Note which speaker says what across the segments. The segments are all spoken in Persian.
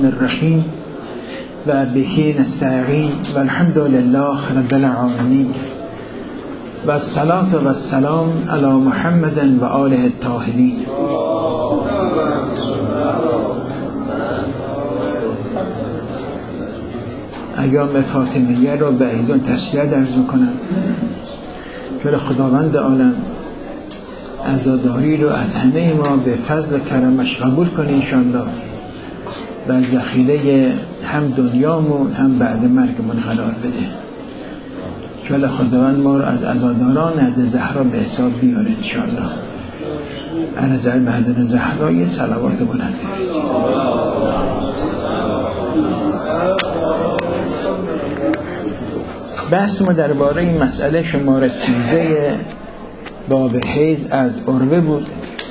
Speaker 1: الرحیم و بهی نستعین و الحمد لله رب العالمین و الصلاة و السلام علی محمد و آله الطاهرین. ایام فاطمیه رو به ایزان تسلیت عرض میکنم که خداوند عالم عزاداری رو از همه ما به فضل کرمش قبول کنه انشاءالله و ذخیره هم دنیامون هم بعد مرگمون قرار بده. که خداوند ما رو از عزاداران حضرت زهرا به حساب بیاره انشاءالله. عرض به حضرت زهرا یه صلوات بلند برسید. بحث ما درباره این مسئله شماره 13 باب حیض از عروه بود.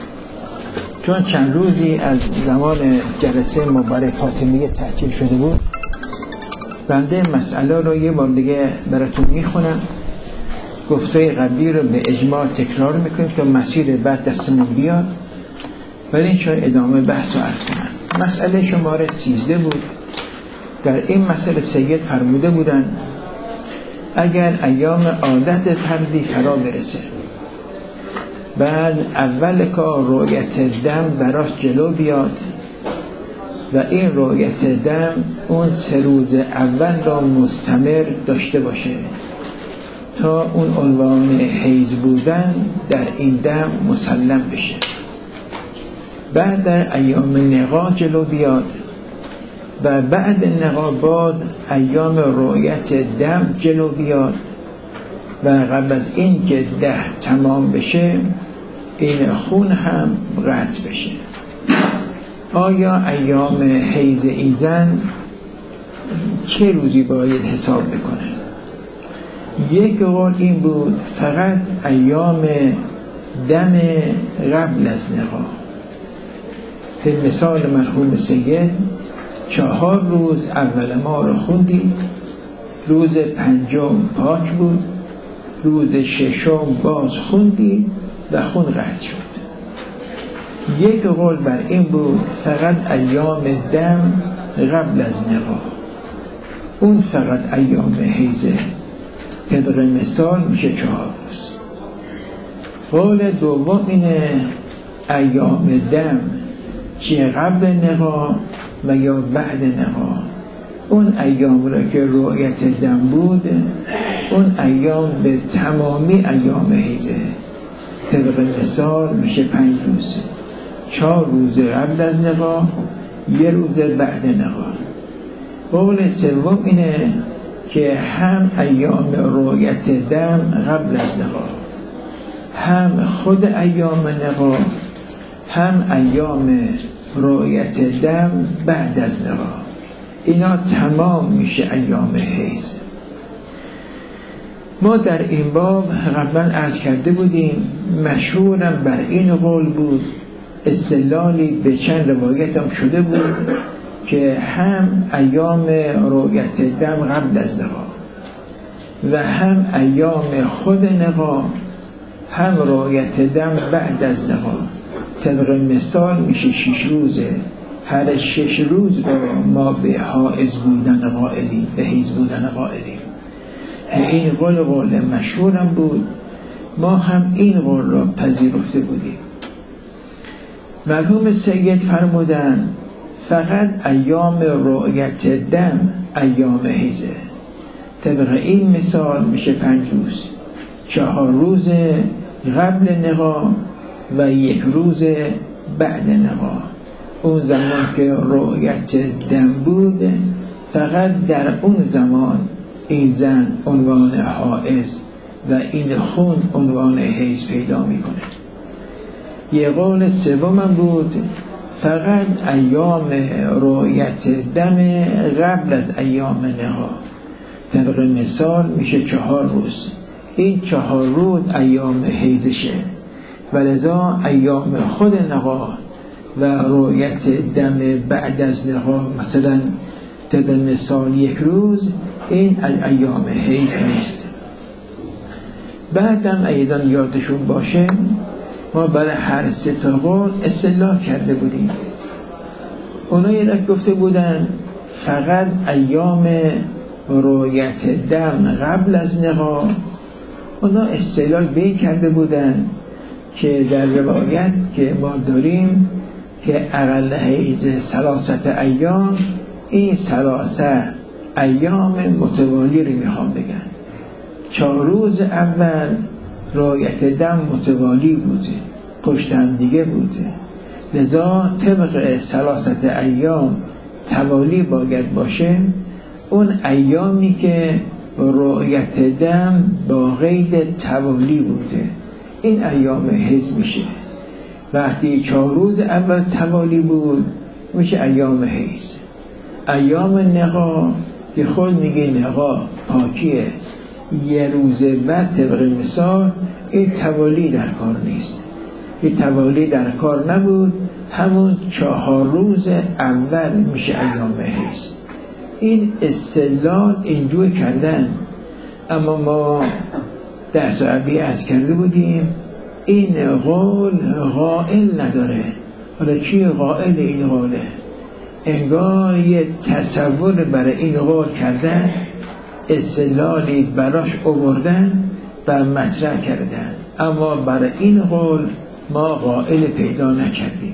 Speaker 1: چون چند روزی از زمان جلسه ما برای فاطمیه تعطیل شده بود، بنده مسئله رو یه بار دیگه براتون میخونم. گفته قبلی رو به اجماع تکرار میکنیم تا مسیر بعد دستمون بیاد، ولی چون ادامه بحث رو عرض کنم. مسئله شماره 13 بود. در این مسئله سید فرموده بودن اگر ایام عادت فردی فرا برسه، بعد اول کار رؤیت دم براش جلو بیاد و این رؤیت دم اون 3 روز اول را مستمر داشته باشه تا اون عنوان حیض بودن در این دم مسلم بشه. بعد در ایام نقا جلو بیاد و بعد نقا بعد ایام رؤیت دم جلو بیاد و قبل از این که 10 تمام بشه این خون هم قطع بشه. آیا ایام حیض این زن چه روزی باید حساب بکنه؟ یک قول این بود فقط ایام دم قبل از نقا. به مثال مرحوم سید 4 روز اول ما رو خوندی، روز 5 پاک بود، روز 6 باز خوندی و خون قطع شد. یک قول بر این بود فقط ایام دم قبل از نقا، اون فقط ایام حیضه. طبق مثال میشه 4 روز. قول دوم اینه ایام دم چه قبل نقا و یا بعد نقا، اون ایام را که رؤیت دم بود اون ایام به تمامی ایام حیضه. طبق مثال میشه 5 روز، 4 روز قبل از نقا، 1 روز بعد نقا. قول سوم اینه که هم ایام رؤیت دم قبل از نقا، هم خود ایام نقا، هم ایام رؤیت دم بعد از نقا، اینا تمام میشه ایام حیض. ما در این باب قبلا عرض کرده بودیم مشهورم بر این قول بود، استدلالی به چند روایت هم شده بود که هم ایام رؤیت دم قبل از نقا و هم ایام خود نقا، هم رؤیت دم بعد از نقا. طبق مثال میشه 6 روزه. هر 6 روز ما به حائض بودن قائلیم، به حیض بودن قائلیم. این قول مشهورم بود، ما هم این قول را پذیرفته بودیم. مرحوم سید فرمودن فقط ایام رؤیت دم ایام حیضه. طبق این مثال میشه 5 روز، 4 روز قبل نقا و 1 روز بعد نقا. اون زمان که رؤیت دم بود فقط در اون زمان این زن عنوان حائض و این خون عنوان حیض پیدا میکنه. یه قول سوم بود فقط ایام رؤیت دم قبل از ایام نقا. طبق مثال میشه 4 روز. این 4 روز ایام حیضشه و لذا ایام خود نقا و رؤیت دم بعد از نقا مثلا طبق مثال 1 روز، این ایام حیض نیست. بعدم ایدان یادشون باشه ما برای هر 3 تا قول استدلال کرده بودیم. اونا یه گفته بودن فقط ایام رؤیت دم قبل از نقا. اونا استدلال به این کرده بودن که در روایت که ما داریم که اقل حیض 3 ایام، این 3 ایام متوالی رو میخوام بگن. 4 روز اول رؤیت دم متوالی بوده، پشت هم دیگه بوده، لذا طبق 3 ایام توالی باید باشه. اون ایامی که رؤیت دم با قید توالی بوده این ایام حیض میشه. وقتی 4 روز اول توالی بود میشه ایام حیض. ایام نقا که خود میگه نقا پاکیه، یه روز بعد طبق مثال این توالی در کار نیست. این توالی در کار نبود، همون 4 روز اول میشه ایام حیض. این استدلال اینجور کردن. اما ما در صحبی از کرده بودیم این قول قائل نداره. حالا کی قائل این قوله؟ انگار یه تصور برای این قول کردن، استدلالی براش آوردن و مطرح کردن، اما برای این قول ما قائل پیدا نکردیم.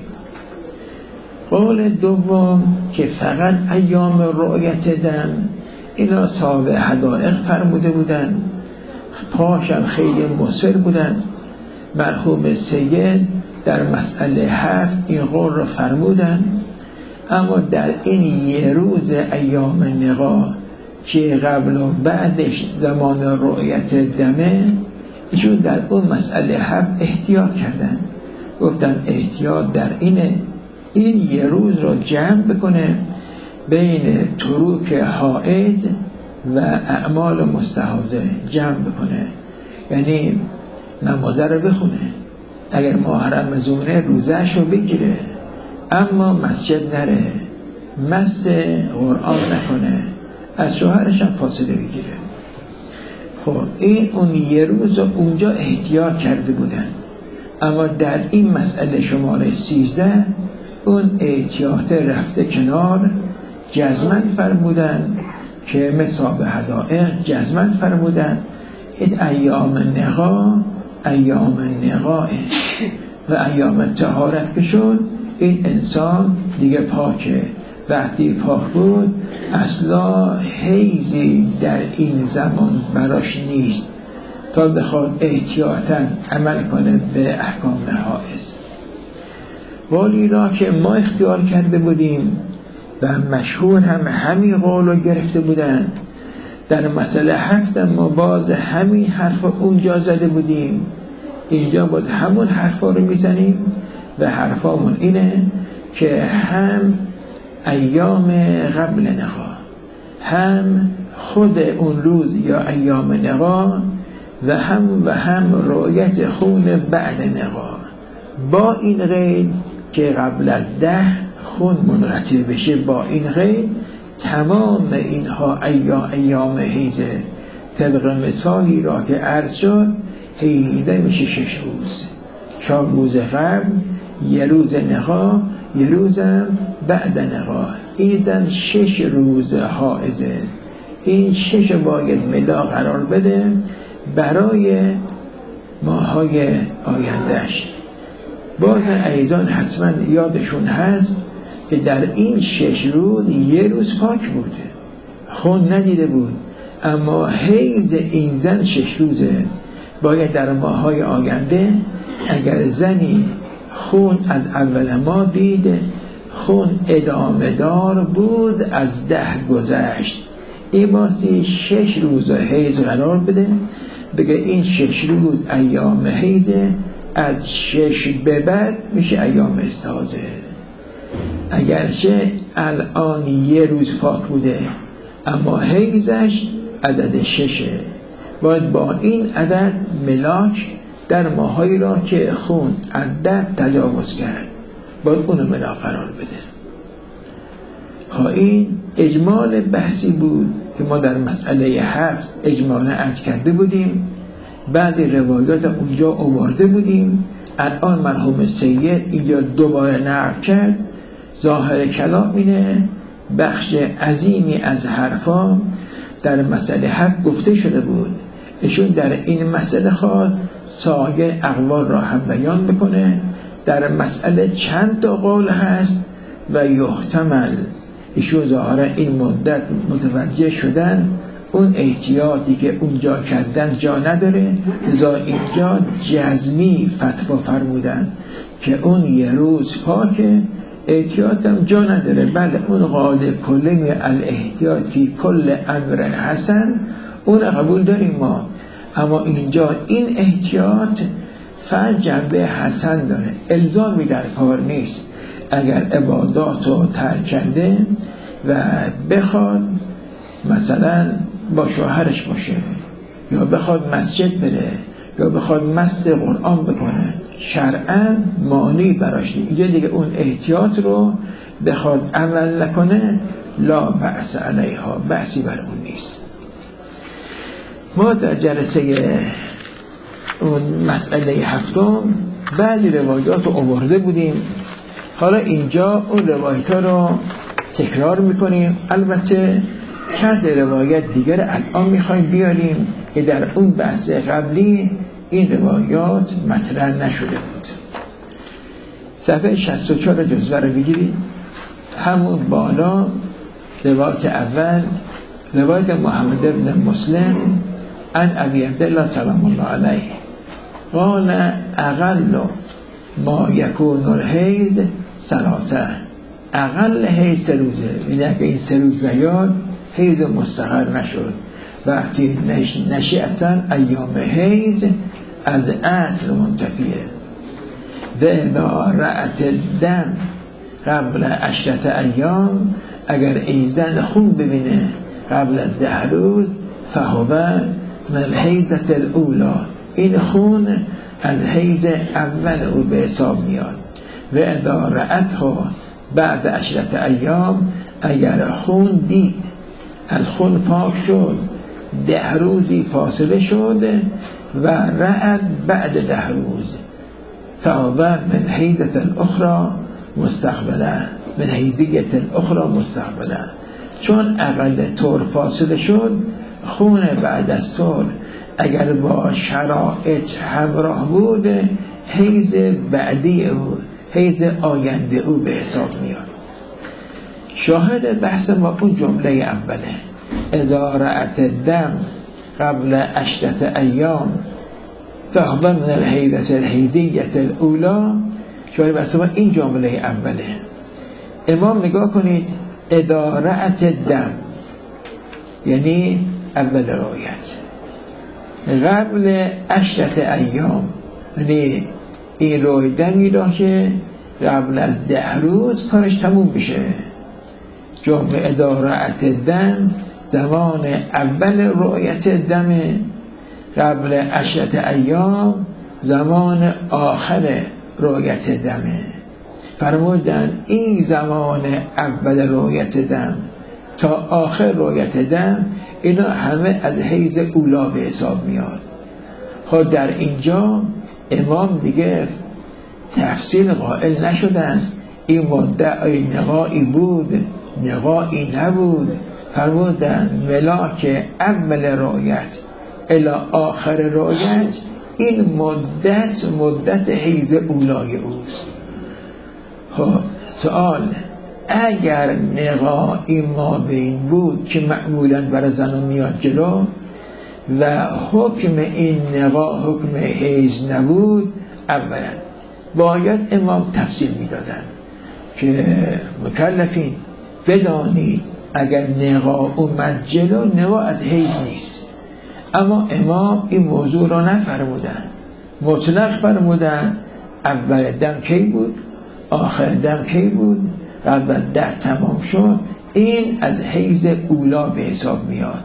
Speaker 1: قول دوم که فقط ایام رؤیت دم، اینا صاحب حدائق فرموده بودن، پاشم خیلی مصر بودن. مرحوم سید در مسئله 7 این قول رو فرمودن، اما در این یه روز ایام نقا که قبل و بعدش زمان رؤیت دمه، ایشون در اون مسئله 7 احتیاط کردن. گفتن احتیاط در اینه این یه روز رو جمع بکنه بین تروک حائض و اعمال مستحاضه، جمع بکنه، یعنی نمازه رو بخونه، اگر محرم زونه روزهش رو بگیره، اما مسجد نره، مس قرآن نکنه، از شوهرش هم فاصله بگیره. خب این اون یه روز رو اونجا احتیاط کرده بودن، اما در این مسئله شماره 13 اون احتیاط رفته کنار. جزمن فرمودن که مثاب حدائق جزمن فرمودن این ایام نقا ایام نقاه و ایام طهارت بشون این انسان دیگه پاکه. وقتی پاک بود اصلا حیزی در این زمان براش نیست تا بخواد احتیاطاً عمل کنه به احکام حائض. قولی را که ما اختیار کرده بودیم و مشهور هم همین قول رو گرفته بودن، در مسئله 7 ما باز همین حرف اونجا زده بودیم، اینجا باز همون حرفا رو میزنیم و حرفامون اینه که هم ایام قبل نقا، هم خود اون روز یا ایام نقا و هم رؤیت خون بعد نقا، با این قید که قبل از 10 خون منقطع بشه. با این قید تمام اینها ایام حیزه. طبق مثالی را که عرض شد حیزه میشه 6 روز، 4 روز قبل، یه روز نقا، یه روزم بعد نقا، این زن 6 روز حائزه. این 6 باید ملا قرار بده برای ماهای آیندهش. باز ایزان حتما یادشون هست که در این 6 روز یه روز پاک بوده، خون ندیده بود، اما حیض این زن 6 روزه. باید در ماهای آینده اگر زنی خون از اول ماه دیده، خون ادامه دار بود، از 10 گذشت، این باستی 6 روز حیض قرار بده، بگه این 6 روز ایام حیضه، از 6 به بعد میشه ایام استحاضه. اگرچه الان یه روز پاک بوده اما حیضش عدد 6، باید با این عدد ملاک در ماهایی را که خون عدد تجاوز کرد باید اونو ملاک قرار بده. این اجمال بحثی بود که ما در مسئله 7 اجمالا عرض کرده بودیم، بعضی روایات اونجا آورده بودیم. الان مرحوم سید اینجا دوباره نقل کرد ظاهر کلام اینه بخش عظیمی از حرفا در مسئله حق گفته شده بود، ایشون در این مسئله خواست سایر اقوال را هم بیان بکنه. در مسئله چند تا قول هست و یحتمل ایشون ظاهرا این مدت متوجه شدن اون احتیاطی که اونجا کردن جا نداره، لذا اینجا جزمی فتوا فرمودن که اون یه روز پاکه، احتیاط هم جا نداره. بله اون قاعده کلی الاحتیاط فی کل امر حسن اون قبول داریم ما، اما اینجا این احتیاط فقط جنبه حسن داره، الزامی در کار نیست. اگر عبادات رو ترک کرده و بخواد مثلا با شوهرش باشه یا بخواد مسجد بره یا بخواد مست قرآن بکنه، شرعاً مانعی براش نیست. اینجا دیگه اون احتیاط رو بخواد عمل نکنه لا بأس علیها، بأسی بر اون نیست. ما در جلسه اون مسئله هفتم بعضی روایات رو آورده بودیم، حالا اینجا اون روایت ها رو تکرار میکنیم. البته چند روایت دیگر الان میخوایم بیاریم که در اون بحث قبلی این روایات مطرح نشده بود. صفحه 64 جزوه رو بگیرید، همون بالا روایت اول، روایت محمد بن مسلم عن ابی عبدالله سلام الله علیه قال اقل ما یکون الحیض ثلاثه، اقل حیض 3 روزه، یعنی اگه این 3 روز نیاد حیض مستقر نشد. وقتی نشی اصلا ایام حیض از اصل منتفیه. و اذا رأت الدم قبل 10 ایام، اگر ایزن خون ببینه قبل 10 روز فهو من الحیضة الاولی، این خون از حیض اول او به حساب میاد. و اذا رأته بعد 10 ایام، اگر خون دید از خون پاک شد 10 روزی فاصله شد و رأت بعد 10 روز فهو من حیضة الاخرى مستقبلا، من حیضیة الاخرى مستقبلا، چون اقل طور فاصله شد خون بعد از طور اگر با شرایط همراه بود حیض بعدی او، حیض آینده او به حساب میاد. شاهد بحث ما اون جمله اوله اذا رأت الدم قبل 10 ایام فهو من الحیضیة الاولی، شاهد بحث ما این جمله اوله. امام نگاه کنید، اذا رأت الدم یعنی اول رایت، قبل 10 ایام یعنی این روی دمی را که قبل از 10 روز کارش تموم بشه. جمله اذا رأت الدم زمان اول رؤیت دم، قبل 10 ایام زمان آخر رؤیت دمه. فرمودن این زمان اول رؤیت دم تا آخر رؤیت دم اینا همه از حیض اولا به حساب میاد. خب در اینجا امام دیگه تفصیل قائل نشدن این مدعی نقائی بود نقائی نبود، فرمودن ملاک اول رؤیت الی آخر رؤیت این مدت حیض اولای اوست. خب سوال، اگر نقائی ما بین بود که معمولا برای زنان میاد جلو و حکم این نقا حکم حیض نبود، اولا باید امام تفصیل میدادن که مکلفین بدانید اگر نقا اومد جلو نقا از حیض نیست. اما امام این موضوع را نفرمودن، مطلق فرمودن اول دم کی بود، آخر دم کی بود، قبل 10 تمام شد، این از حیض اولا به حساب میاد.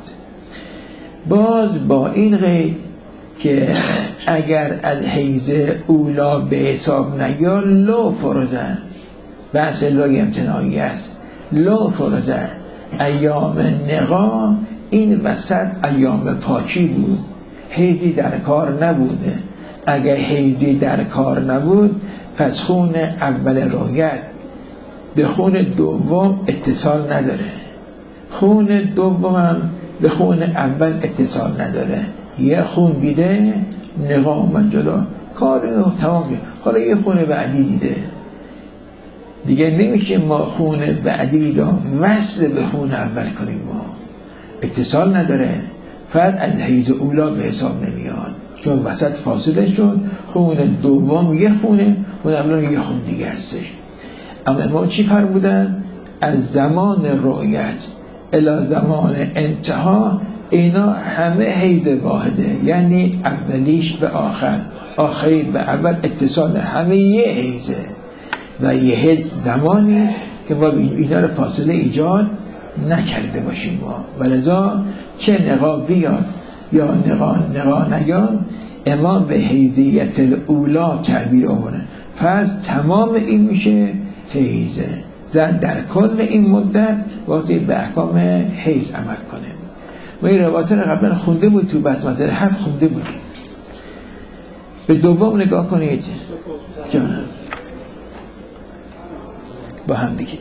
Speaker 1: باز با این قید که اگر از حیض اولا به حساب نیاد لو فرزن، بحث لوی امتناعی است، لو فرزن ایام نقا این وسط ایام پاکی بود، حیضی در کار نبوده. اگر حیضی در کار نبود پس خون اول رؤیت به خون دوم اتصال نداره، خون دومم به خون اول اتصال نداره. یه خون دیده، نقا اومد جلو، کار تمام شد. حالا یه خون بعدی دیده، دیگه نمیشه ما خون بعدی را وصل به خون اول کنیم، ما اتصال نداره، فرد از حیض اولا به حساب نمیاد چون وسط فاصله شد. خون دوم یه خونه، خون اول یه خون دیگه هسته. اما ما چی فرمودن؟ از زمان رؤیت الی زمان انتها اینا همه حیض واحده، یعنی اولیش به آخر، آخری به اول اتصال، همه یه حیضه و یه حیض زمانی که ما اینا رو فاصله ایجاد نکرده باشیم ما. ولذا چه نقا بیاد یا نقا نیاد، امام به حیضیت الاولا تعبیر آورده، پس تمام این میشه حیضه. زن در کل این مدت وقتی به احکام حیض عمل کنه. ما این روایت رو قبلا خونده بود، تو بسمه 7 خونده بودیم. به دوم نگاه کنید جانم، با هم بگید.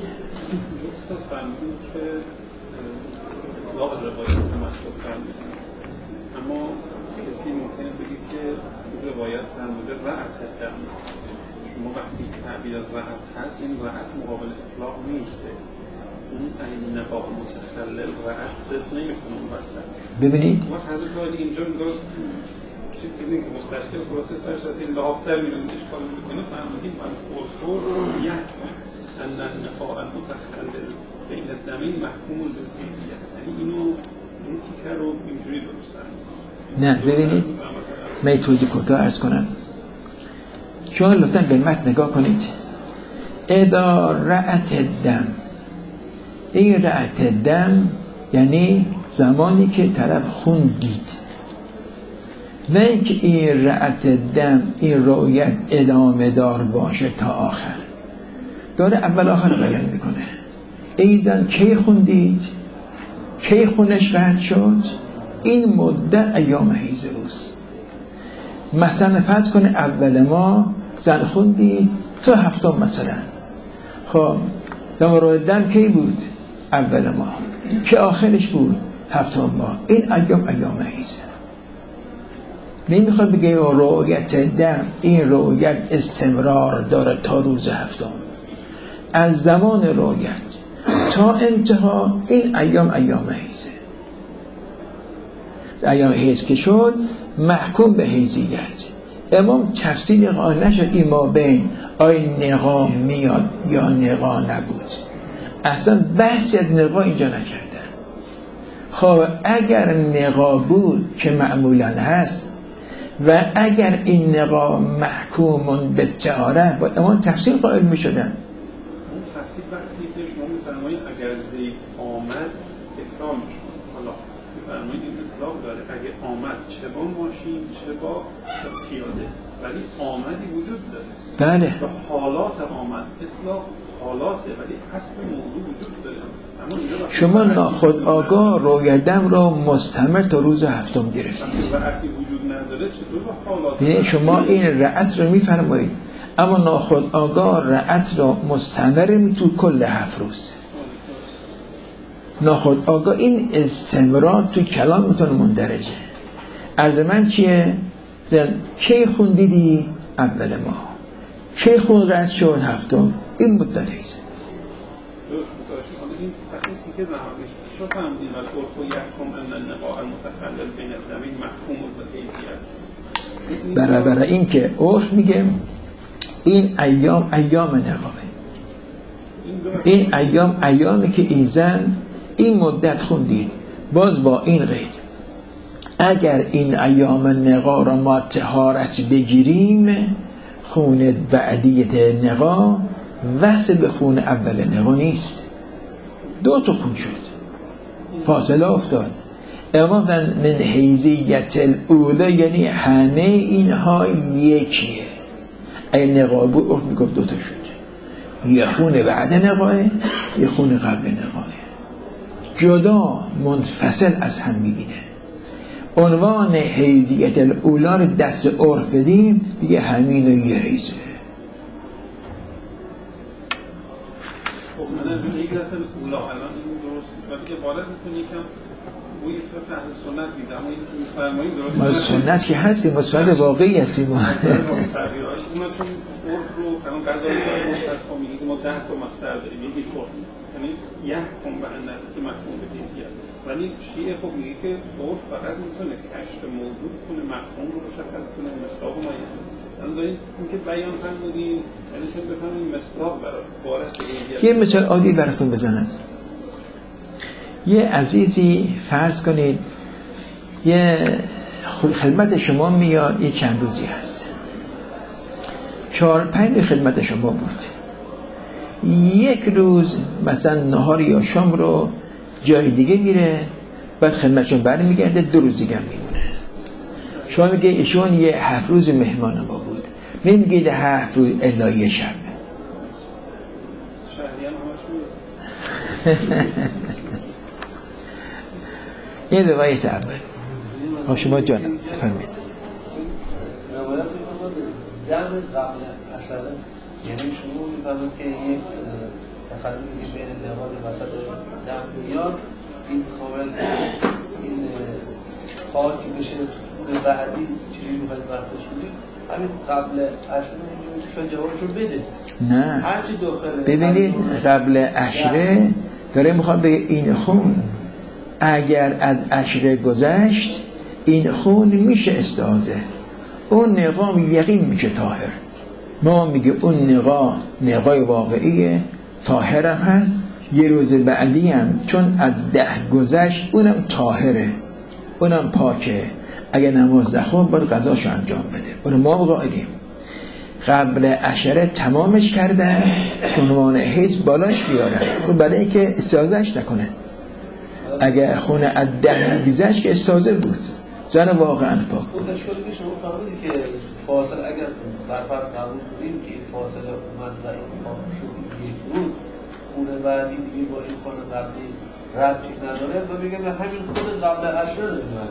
Speaker 2: اما کسی ممکنه بگید که روایت فرموده رعت دم، شما وقتی تعبیر از رعت هست، این رعت مقابل اطلاق نیسته، اون این نقاق متخلل رعت صد نمیکنه اون وسط.
Speaker 1: ببینید
Speaker 2: ما حضرت عالی اینجا نگاه چیز دیدیم که مستشکل پروسس هاش از این لافتر میدونیم اشکال میکنه، فهمیدیم من خورخور یک ان نقاق متخلل بین الدمین محکوم بالحیثیت، یعنی اینو این تیکه رو اینجوری درستن.
Speaker 1: نه ببینید من توضیح کوتاه عرض کنم، شما لطفاً به متن نگاه کنید. اذا رأت الدم، این رأت دم یعنی زمانی که طرف خون دید، نه اینکه این رأت دم این رؤیت ادامه دار باشه تا آخر، داره اول آخر بیان میکنه. ای زن کی خون دید، کی خونش قطع شد، این مدت ایام حیض اوست. مثلا فرض کنه اول ما زن خون دید تا هفتم مثلا، خب زمان رؤیت دم کی بود؟ اول ما. که آخرش بود؟ هفتم ما. این ایام حیضه. نمیخواد بگه رؤیت دم این رؤیت استمرار داره تا روز هفتم، از زمان رؤیت تا انتها این ایام حیضه. ایام حیض که شد محکوم به حیضیت. امام تفصیل قائل نشد این ما بین آیا نقا میاد یا نقا نبود، اصلا بحثی از نقا اینجا نکردن. خب اگر نقا بود که معمولا هست و اگر این نقا محکوم به طهارت، با امام تفصیل قائل می شدن.
Speaker 2: اون تفصیل وقتی که شما می‌فرمایید اگر زید آمد اکرام می‌شود، حالا می‌فرمایید این اطلاق داره اگه آمد چه با ماشین چه با پیاده، ولی آمدی وجود داره.
Speaker 1: بله.
Speaker 2: و حالات آمد اطلاق حالاته، ولی اصل موضوع وجود داره.
Speaker 1: شما ناخودآگاه رؤیتم را مستمر تا روز هفتم گرفتید.
Speaker 2: وقتی وجود نداره چطور حالات؟
Speaker 1: یعنی شما این رعت رو میفرمایید، اما ناخودآگاه رعت را مستمر تو کل 7 روز. ناخودآگاه این استمرار تو کلامتون مندرجه. عرض من چیه؟ کی خون دیدی؟ اول ماه. کی خون قطع شد؟ هفتم. این مدت هست.
Speaker 2: که زمانش شو فهمیدیم و عرف و یحکم ان النقاء المتخلل بین الدمین محکوم بالحیثیت.
Speaker 1: برای این که عرف میگه این ایام نقاء، این ایامی که این زن این مدت خوندید، باز با این قید اگر این ایام نقاء را ما طهارت بگیریم، خون بعدیت نقاء وصل به خون اول نقاء نیست، 2 تا خون شد، فاصله افتاد. اما من حیضیت الاولا یعنی همه اینها یکیه. این نقاء بود عرف میگفت 2 تا شد، یه خون بعد نقاء، یه خون قبل نقاء، جدا منفصل از هم میبینه. عنوان حیضیت الاولا رو دست عرف بدیم دیگه همین یه حیضه.
Speaker 2: عبارتتون یکم بوی فقه اهل سنت میده، اما این که میفرمایید درست
Speaker 1: ما سنت که هستیم، ما سنت واقعی هستیم. ما
Speaker 2: تغییراش اونا چون عرف رو همون قضایی که عرف رو میگه ما 10 تا مصدر داریم، یکی عرف یعنی یحکم به النتی محکوم به حیثیت، ولی شیعه خب میگه که عرف فقط میتونه کشف موجود کنه، مفهوم رو مشخص کنه، مصداق معین. الان این که بیان فرمودین یعنی چون بفهمید مصداق برای
Speaker 1: یه مثال عادی براتون بزنم. یه عزیزی فرض کنید یه خدمت شما میاد، یه چند روزی هست، 4-5 خدمت شما بود، یک روز مثلا نهار یا شام رو جای دیگه میره، بعد خدمتشون برمیگرده 2 روز دیگه میمونه. شما میگه ایشون یه 7 روز مهمان ما بود، نمیگه 7 روز الا یه شب. این روایت اول. شما جانم فرمید.
Speaker 3: یعنی شما میفهمید که یک تخللی بین نماز وسط دم میاد، این کامل این پاکی بشه به بعدی چیزی میخواید وقتش کنید، همین قبل عشره شاید جوابشو بده.
Speaker 1: نه
Speaker 3: هرچی داخله
Speaker 1: ببینید قبل عشره داره میخواد بگه این خون اگر از عشره گذشت این خون میشه استعاذه، اون نقام یقین میشه طاهر. ما میگه اون نقای واقعیه، طاهر هم هست، یه روز بعدی هم چون از 10 گذشت اونم طاهره، اونم پاکه، اگر نماز نخون باید قضاشو انجام بده. اون ما قائلیم قبل عشره تمامش کردن عنوان حیض بالاش بیارن، اون برای که استعاذهش نکنه. اگه خون از 10 گذشت که استعاذه بود، زن واقعا پاک بود.
Speaker 3: اون اشکالی که شما فرمودید که فاصله اگر برفرض قبول کنیم که این فاصله اومد و این شد یک روز، خون بعدی دیگه با این خون قبلی ربطی نداره و میگم همین خود قبل عشره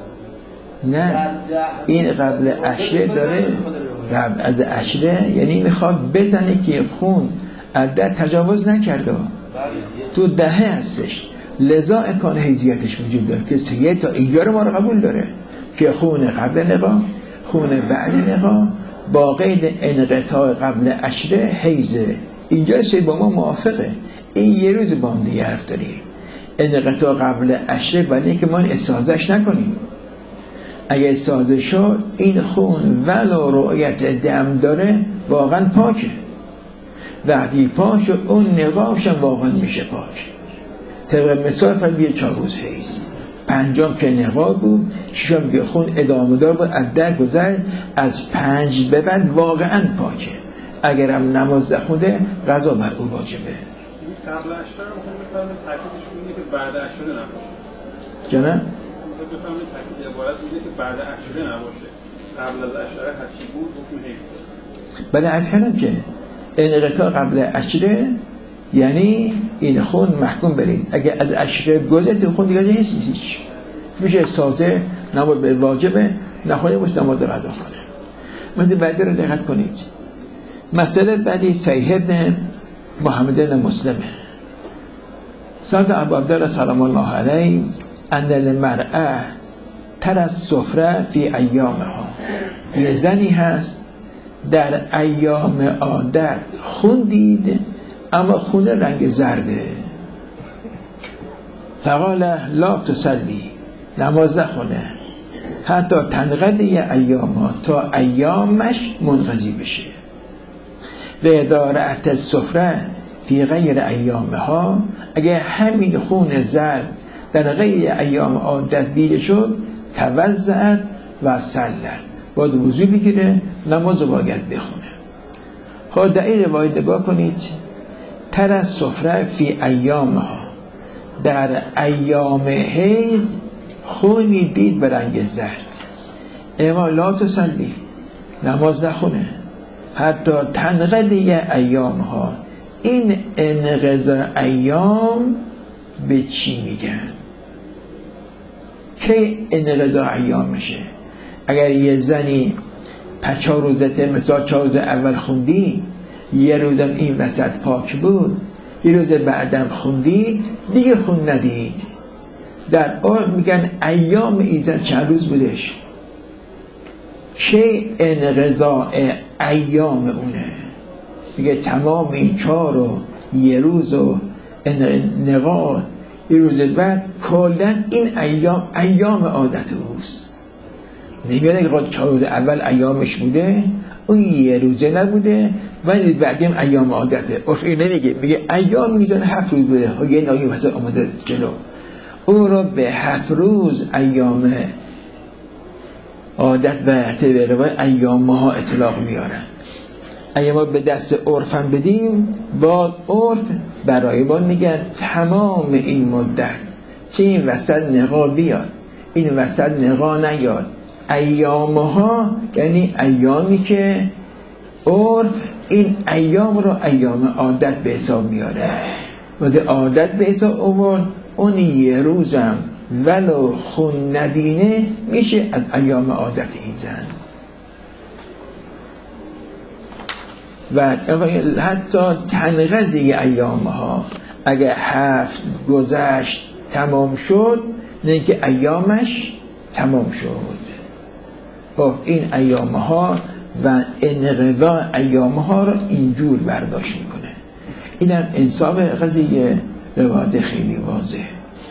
Speaker 1: نه این قبل عشره داره، قبل از عشره یعنی میخواد بزنه که خون عدد تجاوز نکرده، تو 10 هستش، لذا امکان حیضیتش وجود داره که 3 تا ایار ما رو قبول داره که خون قبل نقا، خون بعد نقا، با قید انقطاع قبل عشره حیضه. اینجا سه با ما موافقه، این یه روز با هم دیگه حرف داریم. انقطاع قبل عشره برای که ما استعاذهش نکنیم. اگه استعاذه شد این خون ولو رؤیت دم داره واقعا پاکه، وقتی پاک شد اون نقابش هم واقعا میشه پاک. طبق مثال فرمی 4 روز حیض، 5م که نقاب بود، 6م که خون ادامه دار بود، از 10 گذشت، از 5 به بعد واقعا پاکه. اگرم نماز نخونده قضا بر او واجبه.
Speaker 2: قبل عشره رو میخوام بفرمید تاکیدش میگه که بعد عشره نباشه.
Speaker 1: جانم؟
Speaker 2: بفرمید تاکید عبارت میگه که بعد عشره نباشه، قبل از عشره هرچی بود حکم حیض داره.
Speaker 1: بله عرض کردم که انقطاع قبل عشره یعنی این خون محکوم برید، اگه از عشره گذشت خون دیگه هیچ میشه سازه، نماز به واجبه، نخونه باشه نماز رو ادا کنه. مثل بعدی رو دقت کنید. مسئله بعدی صحیح ابن محمد ابن مسلمه. سعد ابو عبدالله سلام الله علیه ان المرأه تر از سفره فی ایامها، یه زنی هست در ایام عادت خون دید اما خون رنگ زرده، فقال لا تصلی، نماز نخونه حتی تنقضی ایامها، تا ایامش منقضی بشه. و ادارت السفره فی غیر ایامها، اگه همین خون زرد در غیر ایام عادت دیده شد، توضعت و صلت، باید وضو بگیره، نماز رو باید بخونه. خب در این روایت نگاه کنید، تر از سفره فی ایامها، در ایام حیض خونی دید به رنگ زرد، اما لا تصلی، نماز نخونه حتی تنقضی ایامها. این انقضاء ایام به چی میگن؟ کی انقضاء ایام میشه؟ اگر یه زنی 4 روزته مثلا 4 روز اول خوندی، یه روزم این وسط پاک بود، یه روز بعدم خوندی دیگه خون ندید، در عرف میگن ایام ایزن چند روز بودش، چه انقضاء ایام اونه، میگه تمام این 4 و یه روز و نقا یه روز بعد کلن این ایام عادت اوست. نمیگه که 4 روز اول ایامش بوده، اون یه روزه نبوده ولی بعدیم ایام عادته. عرف این نمیگه، میگه ایام میزنه 7 روز بوده، یه ناگی مثلا آمده جلو، او را به 7 روز ایام عادت و اعتبار ایامها اطلاق میارن. اگه ما به دست عرفم بدیم، با عرف برای ما میگن تمام این مدت، چه این وسط نقا بیاد این وسط نقا نیاد، ایامها یعنی ایامی که عرف این ایام رو ایام عادت به حساب میاره و ده عادت به حساب آورد، اون یه روزم ولو خون نبینه میشه از ایام عادت این زن. و حتی تنقضی ایامها اگه 7 گذشت تمام شد، نه که ایامش تمام شد. این ایامها و انقضاء ایامها رو اینجور برداشت میکنه. اینم انصاف قضیه روایت خیلی واضحه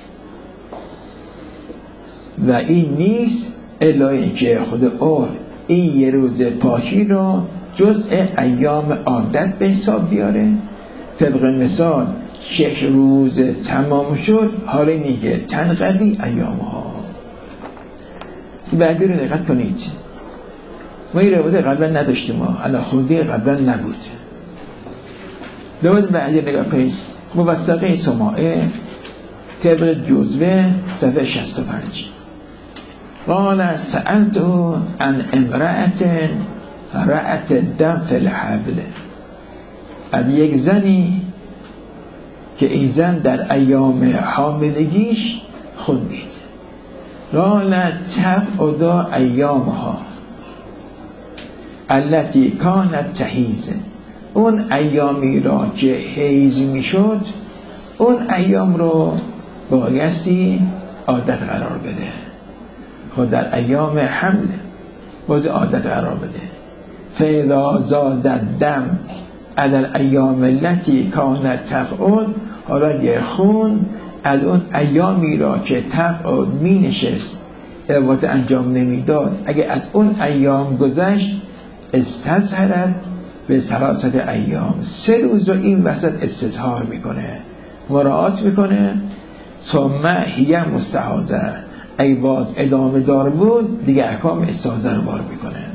Speaker 1: و این نیست الا اینکه خود عرف این یه روز پاکی رو جزء ایام عادت به حساب بیاره. طبق مثال 6 روز تمام شد، حالا میگه تنقضی ایامها. بعدی رو دقت کنید، ما این روایت قبلا نداشتیم، ما علا خودی قبلا نبود. روایت بعدی نگاه کنید، موثقه سماعه طبق جزوه صفحه 65. قال سألته عن امرأة رأت الدم فی الحبل، از یک زنی که این زن در ایام حاملگیش خوندید. قال تفعد ایامها التي كانت تحیز، اون ایامی را که حیز می شد اون ایام رو بایستی عادت قرار بده. خود در ایام حمل باز عادت قرار بده. فاذا زاد الدم علی الایام التي كانت تقعد، حالا یه خون از اون ایامی را که تقعد می نشست عبادت انجام نمیداد، اگه از اون ایام گذشت استظهرت به 3 ایام، 3 روز رو این وسط استظهار میکنه، مراعات میکنه. ثم هی مستحاضه، ای باز ادامه دار بود دیگه احکام استحاضه رو بار میکنه.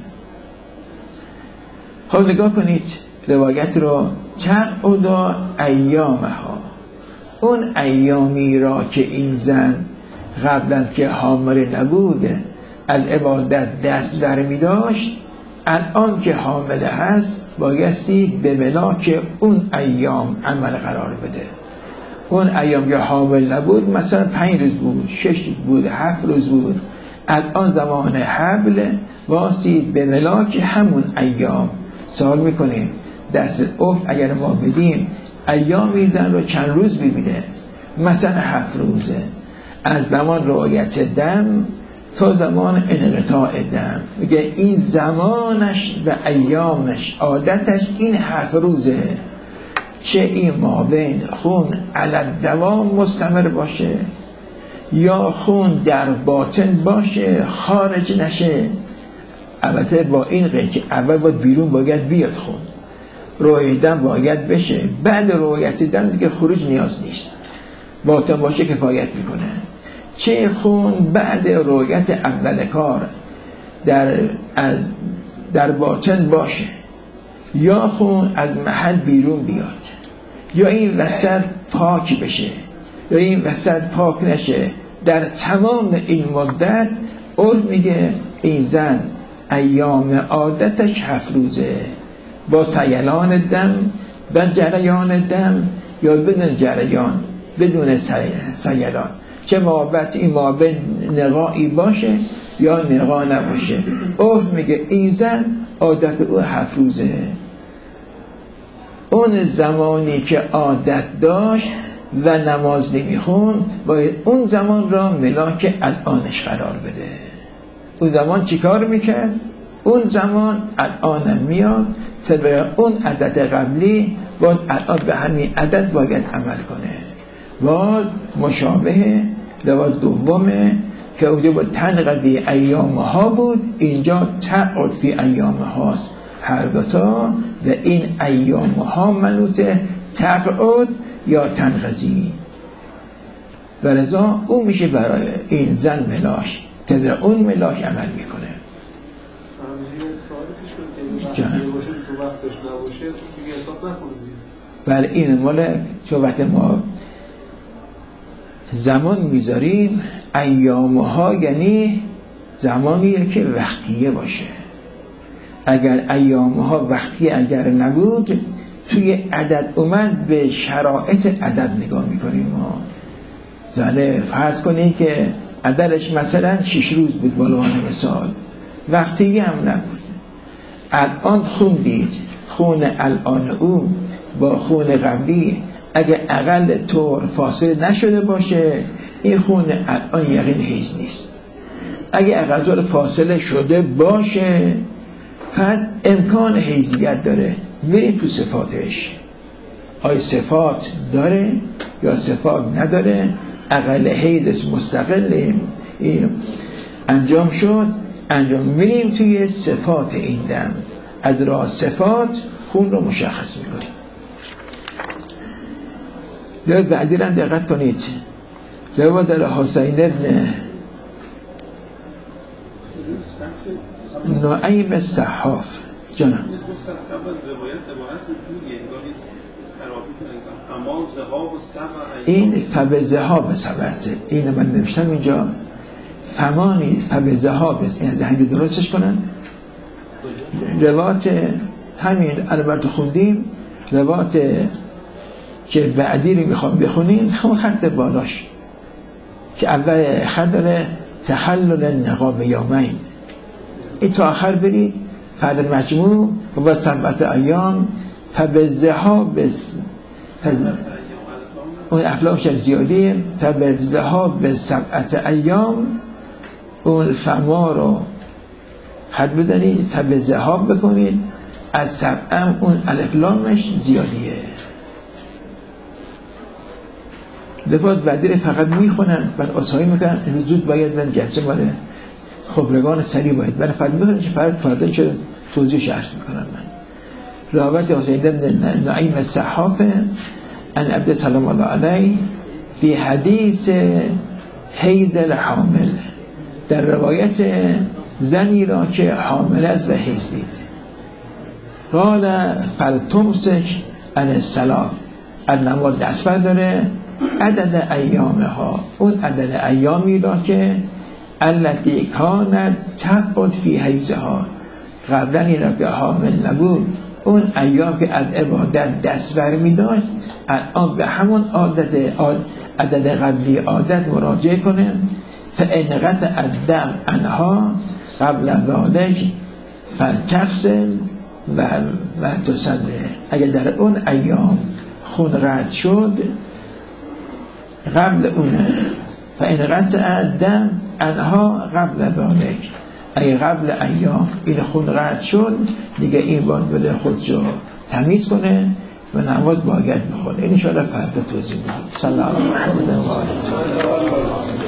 Speaker 1: خب نگاه کنید روایت رو، تقعد ایامها، اون ایامی را که این زن قبلا که حامل نبوده از عبادت دست برمی داشت، الان که حامل هست بایستی به ملاک اون ایام عمل قرار بده. اون ایام که حامل نبود مثلا 5 روز بود، 6 روز بود، 7 روز بود، الان زمان حمل واسطی به ملاک همون ایام. سوال میکنیم دست عرف اگر ما بدیم ایامی زن رو چند روز ببینه، مثلا 7 روزه، از زمان رؤیت دم تا زمان انقطاع دم، میگه این زمانش و ایامش عادتش این 7 روزه، چه این مابین خون علی دوام مستمر باشه یا خون در باطن باشه خارج نشه. البته با این قید که اول باید بیرون باید بیاد خون، رؤیت دم باید بشه، بعد رؤیت دم دیگه خروج نیاز نیست، باطن باشه کفایت میکنه. چه خون بعد رؤیت اول کار در باطن باشه یا خون از محل بیرون بیاد یا این وسط پاک بشه یا این وسط پاک نشه، در تمام این مدت عرف میگه این زن ایام عادتش 7 روزه، با سیلان دم و جریان دم یا بدون جریان بدون سیلان، چه مابت این مابین نقایی باشه یا نقا نباشه، عرف میگه این زن عادت او 7 روزه. اون زمانی که عادت داشت و نماز نمیخون باید اون زمان را ملاک الانش قرار بده. اون زمان چی کار میکرد؟ اون زمان الان میاد طبق اون عدد قبلی باید الان به همین عدد باید عمل کنه. باید مشابه روایت دومه که اونجا با تنقضی ایامها بود، اینجا تقعد فی ایامهاست. هر دوتا و این ایامها منوطه تقعد یا تنقضی و رضا اون میشه برای این زن ملاک که اون ملاک عمل میکنه. برای این مال چون وقت ما زمان میذاریم ایامها یعنی زمانیه که وقتیه باشه. اگر ایامها وقتیه اگر نبود توی عدد اومد به شرایط عدد نگاه میکنیم ما. زنه فرض کنید که عددش مثلا 6 روز بود بالوان مثال وقتیه هم نبود. الان خوندید خون الان او با خون قبلی اگه اقل طور فاصله نشده باشه این خون الان یقین حیض نیست. اگه اقل طور فاصله شده باشه فقط امکان حیضیت داره. میریم تو صفاتش آیا صفات داره یا صفات نداره. اقل حیضش مستقل انجام شد انجام میریم توی صفات این دم ادرا صفات خون رو مشخص میکنیم. لذا بعدی رو دقت کنید. لذا در حسین ابن نعیم الصحاف جانم این فبذهاب سبعته این من نوشتم اینجا فمانی فبذهاب این از همین درستش کنن. روایت همین البته خوندیم روایت که بعدی رو میخوام بخونیم همون خط بالاش که اول خط داره تخلل نقاب یومین این تا آخر برید فرد مجموع و سبعت ایام فبذهاب اون افلامش زیادیه فبذهاب سبعت ایام اون فما رو خط بزنید فبذهاب بکنید از سبعم اون الفلامش زیادیه. دفعات بعدی رو فقط میخونن من اصحایی میکنن این زود باید من جلسه مال خبرگان سریع باید من فقط میخونن که فردا چه توضیح شرح میکنم. من روایت حسین بن نعیم الصحافه ان عبد سلام الله علیه فی حدیث حیض الحامل در روایت زنی را که حامل است و حیض دید قال فلتمسک عن الصلاة النماز دست برداره عدد ایامها اون عدد ایامی را که التي کانت تقعد فی حیضها قبلا این را که حامل نبود اون ایام که از عبادت دست برمی داشت الان به همون عدد قبلی عادت مراجعه کنه. فإن قطع الدم عنها قبل ذلك فلتغسل و تصلی. اگر در اون ایام خون قطع شد قبل اون فإن قطع الدم عنها قبل ذلك اگر قبل ایام این خون قطع شد دیگه این باید بده خودشو تمیز کنه و نماز باید بخونه. این انشاءالله فردا توضیح میدیم. صلی الله علیه و آله.